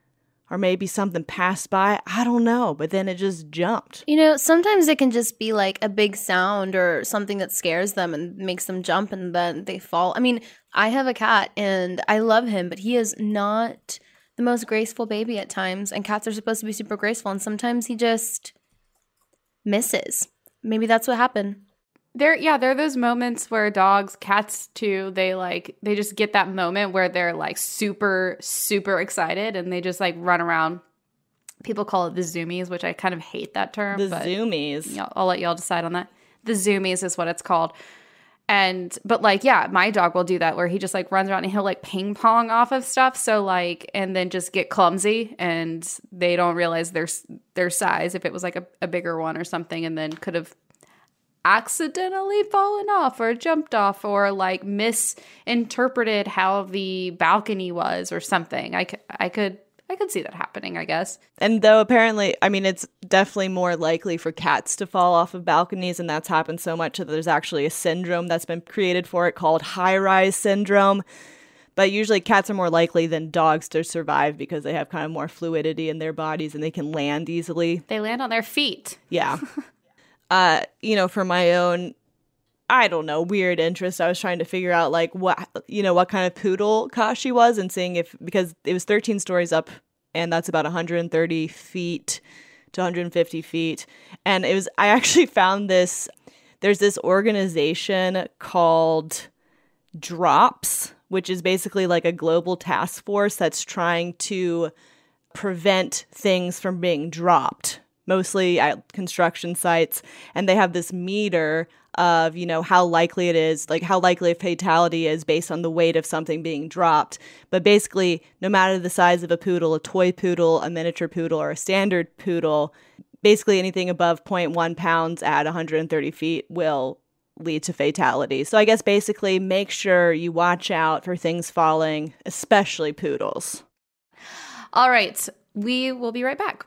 F: or maybe something passed by. I don't know. But then it just jumped.
H: You know, sometimes it can just be like a big sound or something that scares them and makes them jump and then they fall. I mean, I have a cat and I love him, but he is not the most graceful baby at times. And cats are supposed to be super graceful. And sometimes he just misses. Maybe that's what happened.
G: There, yeah, there are those moments where dogs, cats too, they like, they just get that moment where they're like super, super excited and they just like run around. People call it the zoomies, which I kind of hate that term.
F: The
G: but
F: zoomies.
G: Y'all, I'll let y'all decide on that. The zoomies is what it's called. And, but like, yeah, my dog will do that where he just like runs around and he'll like ping pong off of stuff. So like, and then just get clumsy and they don't realize their, their size if it was like a, a bigger one or something and then could have accidentally fallen off or jumped off or like misinterpreted how the balcony was or something. I could, I could, I could see that happening, I guess.
F: And though apparently, I mean, it's definitely more likely for cats to fall off of balconies, and that's happened so much that there's actually a syndrome that's been created for it called high-rise syndrome. But usually cats are more likely than dogs to survive because they have kind of more fluidity in their bodies and they can land easily.
G: They land on their feet.
F: Yeah. uh, you know, for my own, I don't know, weird interest, I was trying to figure out like what, you know, what kind of poodle Kashi was and seeing if, because it was thirteen stories up and that's about one hundred thirty feet to one hundred fifty feet. And it was, I actually found this, there's this organization called DROPS, which is basically like a global task force that's trying to prevent things from being dropped, mostly at construction sites. And they have this meter of, you know, how likely it is, like how likely a fatality is based on the weight of something being dropped. But basically, no matter the size of a poodle, a toy poodle, a miniature poodle, or a standard poodle, basically anything above zero point one pounds at one hundred thirty feet will lead to fatality. So I guess basically make sure you watch out for things falling, especially poodles.
G: All right, we will be right back.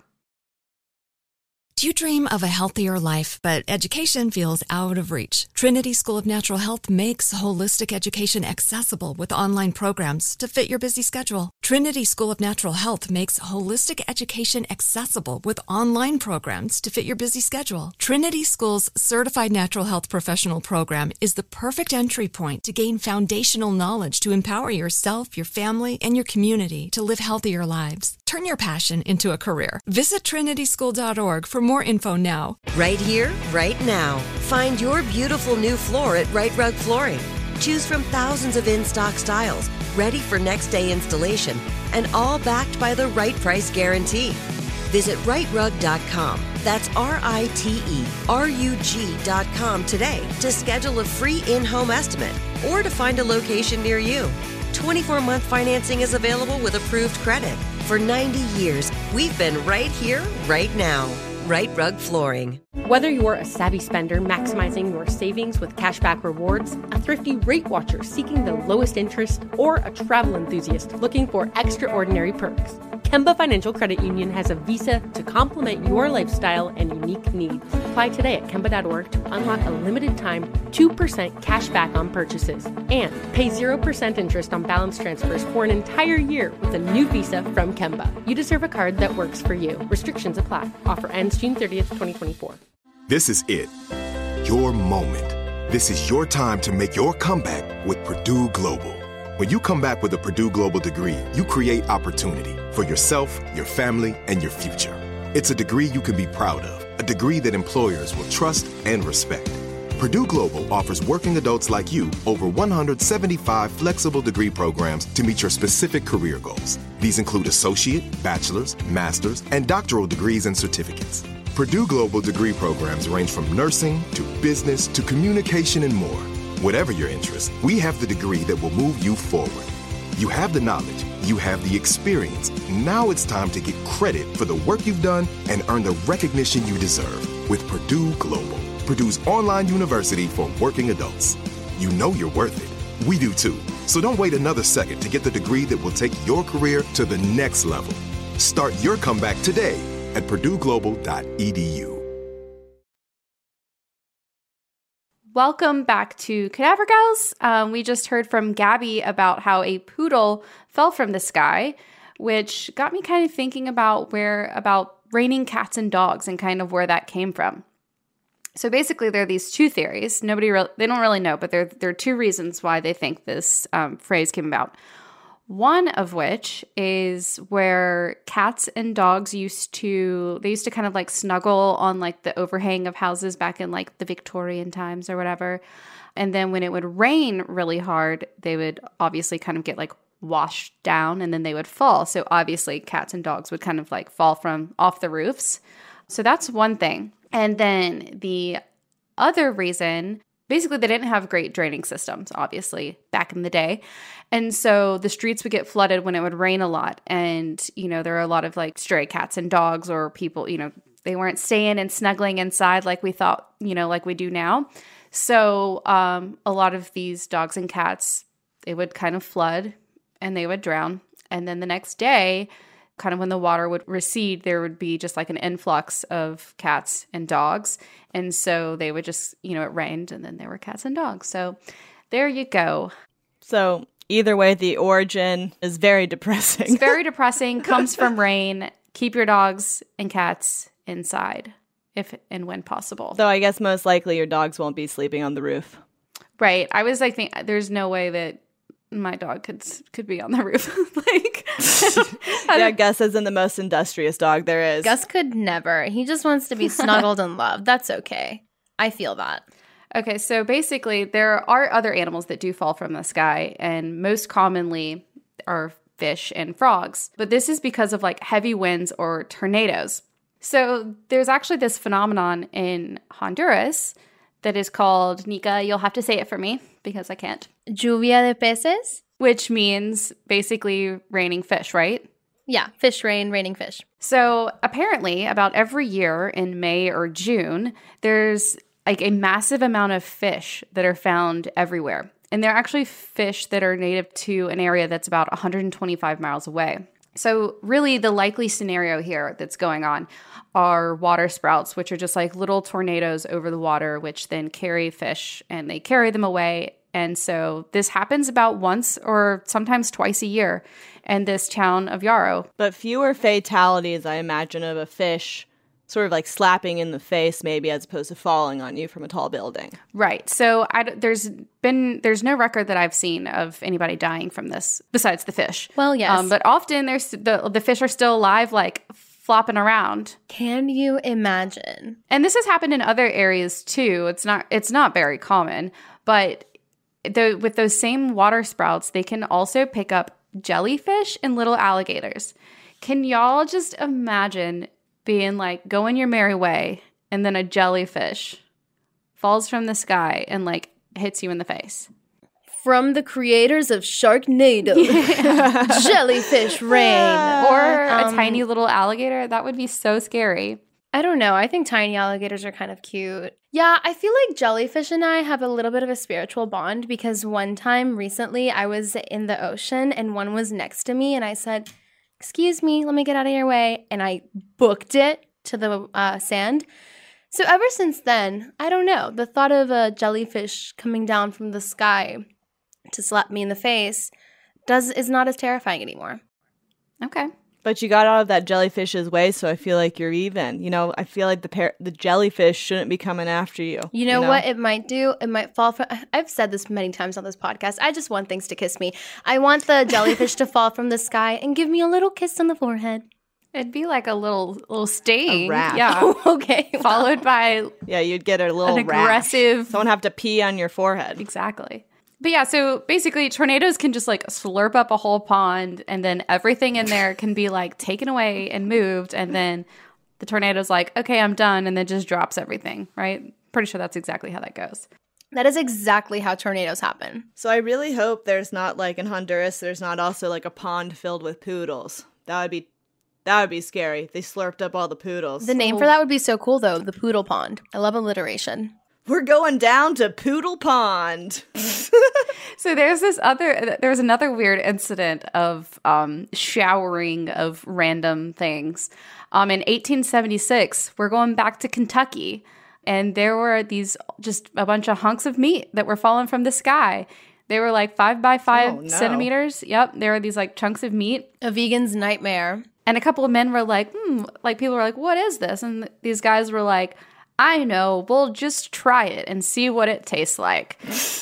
E: Do you dream of a healthier life, but education feels out of reach? Trinity School of Natural Health makes holistic education accessible with online programs to fit your busy schedule. Trinity School of Natural Health makes holistic education accessible with online programs to fit your busy schedule. Trinity School's Certified Natural Health Professional Program is the perfect entry point to gain foundational knowledge to empower yourself, your family, and your community to live healthier lives. Turn your passion into a career. Visit trinity school dot org for more info now.
J: Right here, right now. Find your beautiful new floor at Right Rug Flooring. Choose from thousands of in-stock styles, ready for next day installation, and all backed by the right price guarantee. Visit right rug dot com. That's R I T E R U G dot com today to schedule a free in-home estimate or to find a location near you. twenty-four month financing is available with approved credit. For ninety years, we've been right here, right now. Right Rug Flooring.
K: Whether you're a savvy spender maximizing your savings with cashback rewards, a thrifty rate watcher seeking the lowest interest, or a travel enthusiast looking for extraordinary perks, Kemba Financial Credit Union has a visa to complement your lifestyle and unique needs. Apply today at kemba dot org to unlock a limited time two percent cash back on purchases and pay zero percent interest on balance transfers for an entire year with a new visa from Kemba. You deserve a card that works for you. Restrictions apply. Offer ends June thirtieth, twenty twenty-four.
A: This is it. Your moment. This is your time to make your comeback with Purdue Global. When you come back with a Purdue Global degree, you create opportunity for yourself, your family, and your future. It's a degree you can be proud of, a degree that employers will trust and respect. Purdue Global offers working adults like you over one hundred seventy-five flexible degree programs to meet your specific career goals. These include associate, bachelor's, master's, and doctoral degrees and certificates. Purdue Global degree programs range from nursing to business to communication and more. Whatever your interest, we have the degree that will move you forward. You have the knowledge, you have the experience. Now it's time to get credit for the work you've done and earn the recognition you deserve with Purdue Global, Purdue's online university for working adults. You know you're worth it. We do too. So don't wait another second to get the degree that will take your career to the next level. Start your comeback today at purdue global dot e d u.
G: Welcome back to Cadaver Gals. Um, we just heard from Gabby about how a poodle fell from the sky, which got me kind of thinking about where about raining cats and dogs and kind of where that came from. So basically, there are these two theories. Nobody really, they don't really know, but there, there are two reasons why they think this um, phrase came about. One of which is where cats and dogs used to, they used to kind of like snuggle on like the overhang of houses back in like the Victorian times or whatever. And then when it would rain really hard, they would obviously kind of get like washed down and then they would fall. So obviously cats and dogs would kind of like fall from off the roofs. So that's one thing. And then the other reason, basically they didn't have great draining systems, obviously, back in the day. And so the streets would get flooded when it would rain a lot. And, you know, there are a lot of like stray cats and dogs or people, you know, they weren't staying and snuggling inside like we thought, you know, like we do now. So um, a lot of these dogs and cats, they would kind of flood and they would drown. And then the next day, kind of when the water would recede, there would be just like an influx of cats and dogs. And so they would just, you know, it rained and then there were cats and dogs. So there you go.
F: So either way, the origin is very depressing.
G: It's very depressing, comes from rain. Keep your dogs and cats inside if and when possible.
F: So I guess most likely your dogs won't be sleeping on the roof.
G: Right. I was like, think, there's no way that my dog could could be on the roof. Like, I don't, I
F: yeah, Gus isn't the most industrious dog there is.
H: Gus could never. He just wants to be snuggled and loved. That's okay. I feel that.
G: Okay, so basically there are other animals that do fall from the sky, and most commonly are fish and frogs. But this is because of like heavy winds or tornadoes. So there's actually this phenomenon in Honduras that is called, Nika, you'll have to say it for me because I can't.
H: Lluvia de peces?
G: Which means basically raining fish, right?
H: Yeah, fish rain, raining fish.
G: So apparently about every year in May or June, there's like a massive amount of fish that are found everywhere. And they're actually fish that are native to an area that's about one hundred twenty-five miles away. So really the likely scenario here that's going on are water sprouts, which are just like little tornadoes over the water, which then carry fish and they carry them away. And so this happens about once or sometimes twice a year in this town of Yarrow.
F: But fewer fatalities, I imagine, of a fish sort of like slapping in the face maybe as opposed to falling on you from a tall building.
G: Right. So I, there's been, there's no record that I've seen of anybody dying from this besides the fish.
H: Well, yes.
G: Um, but often there's the, the fish are still alive, like flopping around.
H: Can you imagine?
G: And this has happened in other areas too. It's not, it's not very common, but the, with those same water sprouts, they can also pick up jellyfish and little alligators. Can y'all just imagine being like, going your merry way, and then a jellyfish falls from the sky and like hits you in the face?
H: From the creators of Sharknado. Yeah. Jellyfish rain.
G: Or
H: um,
G: a tiny little alligator. That would be so scary.
H: I don't know. I think tiny alligators are kind of cute. Yeah, I feel like jellyfish and I have a little bit of a spiritual bond because one time recently I was in the ocean and one was next to me and I said, excuse me, let me get out of your way. And I booked it to the uh, sand. So ever since then, I don't know. The thought of a jellyfish coming down from the sky to slap me in the face does is not as terrifying anymore.
G: Okay.
F: But you got out of that jellyfish's way, so I feel like you're even. You know, I feel like the par- the jellyfish shouldn't be coming after you.
H: You know, you know what it might do? It might fall from... I've said this many times on this podcast. I just want things to kiss me. I want the jellyfish to fall from the sky and give me a little kiss on the forehead.
G: It'd be like a little little sting.
F: A rash.
G: Yeah.
H: Oh, okay.
G: Followed by...
F: Yeah, you'd get a little
G: an aggressive...
F: rash. Someone have to pee on your forehead.
G: Exactly. But yeah, so basically tornadoes can just like slurp up a whole pond and then everything in there can be like taken away and moved. And then the tornado's like, okay, I'm done. And then just drops everything, right? Pretty sure that's exactly how that goes.
H: That is exactly how tornadoes happen.
F: So I really hope there's not like in Honduras, there's not also like a pond filled with poodles. That would be That would be scary. They slurped up all the poodles.
H: The name
F: oh.
H: for that would be so cool, though. The Poodle Pond. I love alliteration.
F: We're going down to Poodle Pond.
G: So there's this other, there's another weird incident of um, showering of random things. Um, in eighteen seventy-six, we're going back to Kentucky, and there were these just a bunch of hunks of meat that were falling from the sky. They were like five by five
F: oh, no.
G: centimeters. Yep, there were these like chunks of meat.
H: A vegan's nightmare.
G: And a couple of men were like, hmm, like people were like, what is this? And th- these guys were like, I know, we'll just try it and see what it tastes like.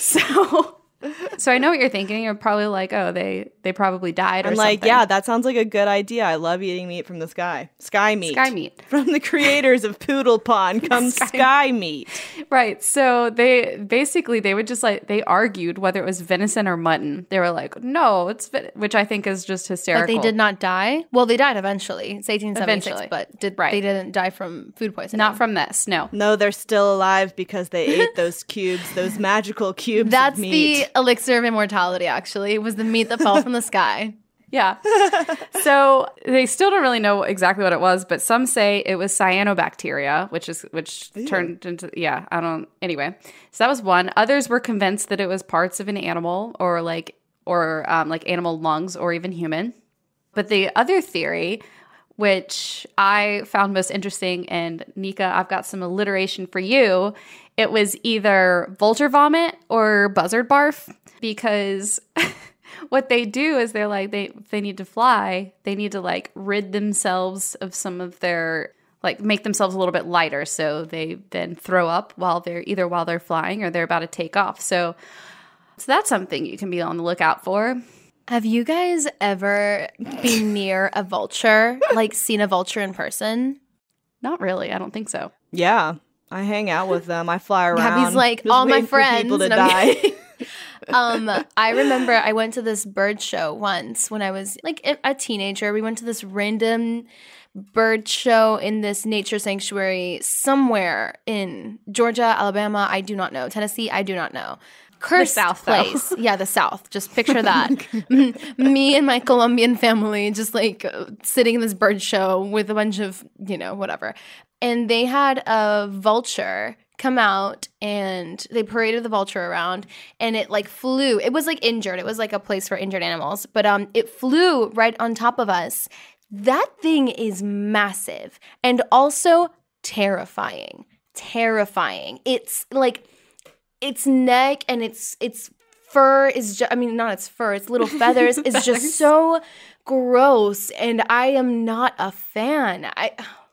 G: so so I know what you're thinking. You're probably like, oh, they, they probably died or
F: I'm
G: something.
F: like, yeah, that sounds like a good idea. I love eating meat from the sky. Sky meat.
G: Sky meat.
F: From the creators of Poodle Pond comes sky, sky meat.
G: Right. So they basically, they would just like, they argued whether it was venison or mutton. They were like, no, it's, vi-, which I think is just hysterical.
H: But they did not die? Well, they died eventually. It's eighteen seventy-six,
G: Eventually.
H: but did,
G: right.
H: they didn't die from food poisoning.
G: Not from this, no.
F: No, they're still alive because they ate those cubes, those magical cubes
H: That's
F: of meat.
H: the elixir of immortality, actually. It was the meat that fell from the sky.
G: Yeah. So they still don't really know exactly what it was, but some say it was cyanobacteria, which is which Ew. turned into yeah, I don't anyway. So that was one. Others were convinced that it was parts of an animal or like or um, like animal lungs or even human. But the other theory, which I found most interesting, and Nika, I've got some alliteration for you. It was either vulture vomit or buzzard barf, because what they do is they're like, they, they need to fly. They need to like rid themselves of some of their, like make themselves a little bit lighter. So they then throw up while they're either while they're flying or they're about to take off. So, so that's something you can be on the lookout for.
H: Have you guys ever been near a vulture, like seen a vulture in person?
G: Not really. I don't think so.
F: Yeah. I hang out with them. I fly around.
H: Gabby's like,
F: just
H: all my
F: waiting for
H: friends.
F: people to
H: and I'm
F: die.
H: kidding. um, I remember I went to this bird show once when I was like a teenager. We went to this random bird show in this nature sanctuary somewhere in Georgia, Alabama. I do not know. Tennessee. I do not know. Cursed
G: the South,
H: place. Yeah, the South. Just picture that. Me and my Colombian family just like uh, sitting in this bird show with a bunch of, you know, whatever. And they had a vulture come out and they paraded the vulture around and it like flew. It was like injured. It was like a place for injured animals. But um, it flew right on top of us. That thing is massive and also terrifying. Terrifying. It's like... Its neck and its its fur is just, I mean, not its fur, its little feathers is just so gross. And I am not a fan. I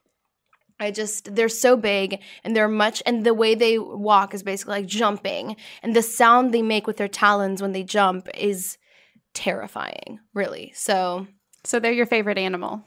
H: I just, they're so big and they're much, and the way they walk is basically like jumping. And the sound they make with their talons when they jump is terrifying, really. So,
G: so they're your favorite animal?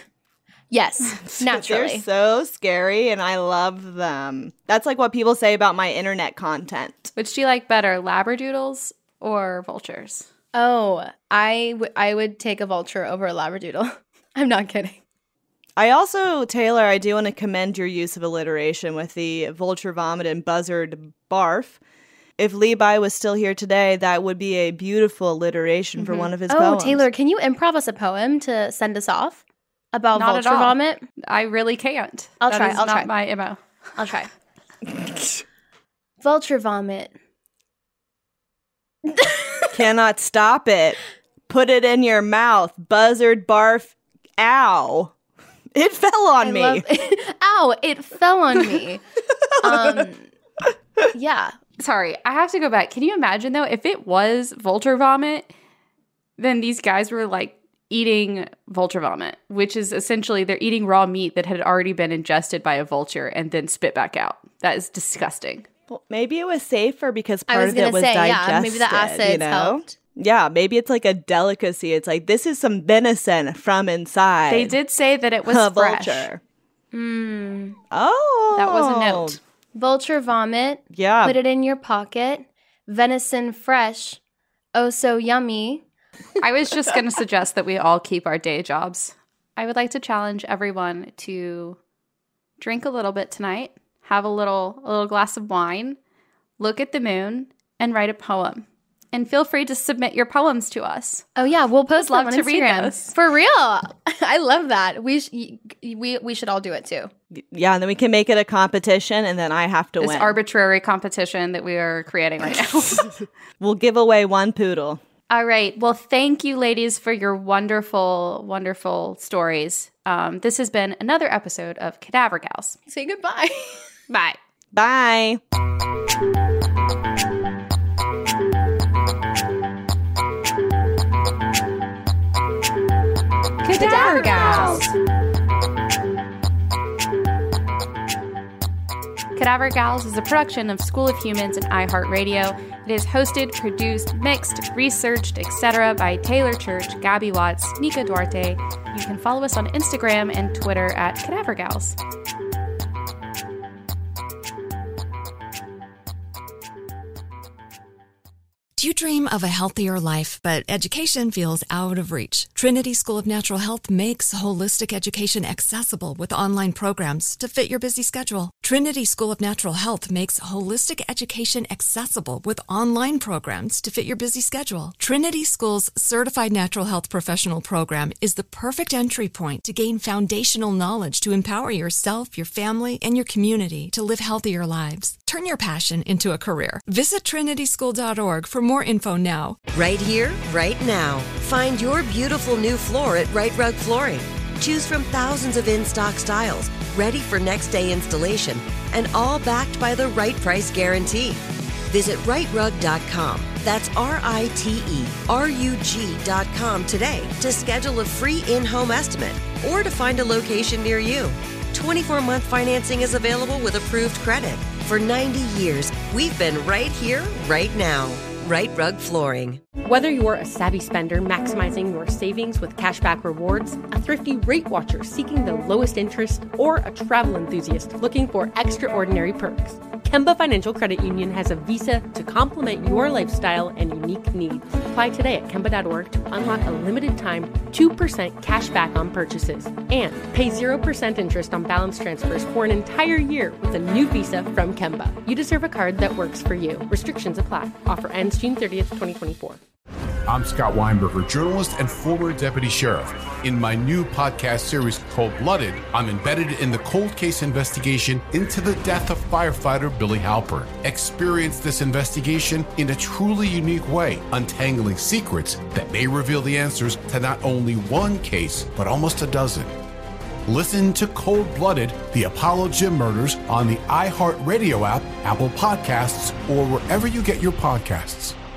H: Yes, naturally.
F: They're so scary, and I love them. That's like what people say about my internet content.
G: Which do you like better, labradoodles or vultures?
H: Oh, I, w- I would take a vulture over a labradoodle. I'm not kidding.
F: I also, Taylor, I do want to commend your use of alliteration with the vulture vomit and buzzard barf. If Levi was still here today, that would be a beautiful alliteration mm-hmm. for one of his
H: oh,
F: poems.
H: Oh, Taylor, can you improv us a poem to send us off? About
G: not
H: vulture vomit?
G: I really can't.
H: I'll
G: that
H: try.
G: Is
H: I'll
G: not
H: try.
G: my M O.
H: I'll try. Vulture vomit.
F: Cannot stop it. Put it in your mouth. Buzzard barf. Ow. It fell on
H: I
F: me.
H: Love- Ow, it fell on me. um, yeah.
G: Sorry, I have to go back. Can you imagine, though, if it was vulture vomit, then these guys were like, eating vulture vomit, which is essentially they're eating raw meat that had already been ingested by a vulture and then spit back out. That is disgusting.
F: Well, maybe it was safer because part
H: I was
F: of it was
H: say,
F: digested.
H: Yeah, maybe the acids
F: you know?
H: helped.
F: Yeah, maybe it's like a delicacy. It's like, this is some venison from inside.
G: They did say that it was
F: a
G: fresh.
F: Vulture.
H: Mm.
F: Oh.
G: That was a note.
H: Vulture vomit.
F: Yeah.
H: Put it in your pocket. Venison fresh. Oh, so yummy.
G: I was just going to suggest that we all keep our day jobs. I would like to challenge everyone to drink a little bit tonight, have a little a little glass of wine, look at the moon, and write a poem. And feel free to submit your poems to us.
H: Oh yeah, we'll post
G: Love
H: them on
G: to
H: Instagram.
G: read those.
H: For real. I love that. We sh- we we should all do it too.
F: Yeah, and then we can make it a competition, and then I have to
G: this
F: win.
G: This arbitrary competition that we are creating right now.
F: We'll give away one poodle.
G: All right. Well, thank you, ladies, for your wonderful, wonderful stories. Um, this has been another episode of Cadaver Gals.
H: Say goodbye.
G: Bye.
F: Bye.
G: Cadaver Gals. Cadaver Gals is a production of School of Humans and iHeartRadio. It is hosted, produced, mixed, researched, et cetera by Taylor Church, Gabby Watts, Nika Duarte. You can follow us on Instagram and Twitter at Cadaver Gals.
E: Do you dream of a healthier life, but education feels out of reach? Trinity School of Natural Health makes holistic education accessible with online programs to fit your busy schedule. Trinity School of Natural Health makes holistic education accessible with online programs to fit your busy schedule. Trinity School's Certified Natural Health Professional Program is the perfect entry point to gain foundational knowledge to empower yourself, your family, and your community to live healthier lives. Turn your passion into a career. Visit trinity school dot org for more info now.
J: Right here, right now. Find your beautiful new floor at Right Rug Flooring. Choose from thousands of in-stock styles, ready for next day installation, and all backed by the right price guarantee. Visit right rug dot com. That's R I T E R U G dot com today to schedule a free in-home estimate or to find a location near you. twenty-four month financing is available with approved credit. For ninety years, we've been right here, right now. Right Rug Flooring.
K: Whether you're a savvy spender maximizing your savings with cashback rewards, a thrifty rate watcher seeking the lowest interest, or a travel enthusiast looking for extraordinary perks, Kemba Financial Credit Union has a visa to complement your lifestyle and unique needs. Apply today at kemba dot org to unlock a limited time two percent cash back on purchases and pay zero percent interest on balance transfers for an entire year with a new visa from Kemba. You deserve a card that works for you. Restrictions apply. Offer ends June thirtieth, twenty twenty-four.
L: I'm Scott Weinberger, journalist and former deputy sheriff. In my new podcast series, Cold Blooded, I'm embedded in the cold case investigation into the death of firefighter Billy Halpern. Experience this investigation in a truly unique way, untangling secrets that may reveal the answers to not only one case, but almost a dozen. Listen to Cold Blooded, the Apollo Gym Murders on the iHeartRadio app, Apple Podcasts, or wherever you get your podcasts.